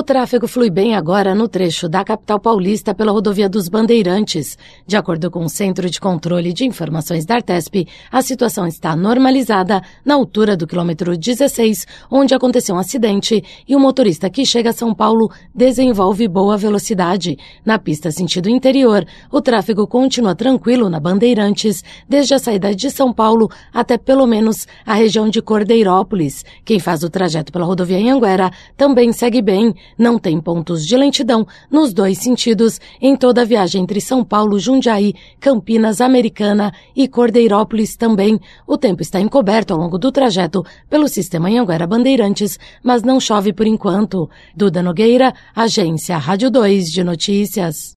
tráfego flui bem agora no trecho da capital paulista pela rodovia dos Bandeirantes. De acordo com o Centro de Controle de Informações da Artesp, a situação está normalizada na altura do quilômetro 16, onde aconteceu um acidente e o motorista que chega a São Paulo desenvolve boa velocidade. Na pista sentido interior, o tráfego continua tranquilo na Bandeirantes, desde a saída de São Paulo até pelo menos a região de Cordeirópolis. Quem faz o trajeto pela rodovia Anhanguera também segue bem. Não tem pontos de lentidão nos dois sentidos em toda a viagem entre São Paulo, Jundiaí, Campinas, Americana e Cordeirópolis também. O tempo está encoberto ao longo do trajeto pelo sistema Anhanguera Bandeirantes, mas não chove por enquanto. Duda Nogueira, Agência Rádio 2 de Notícias.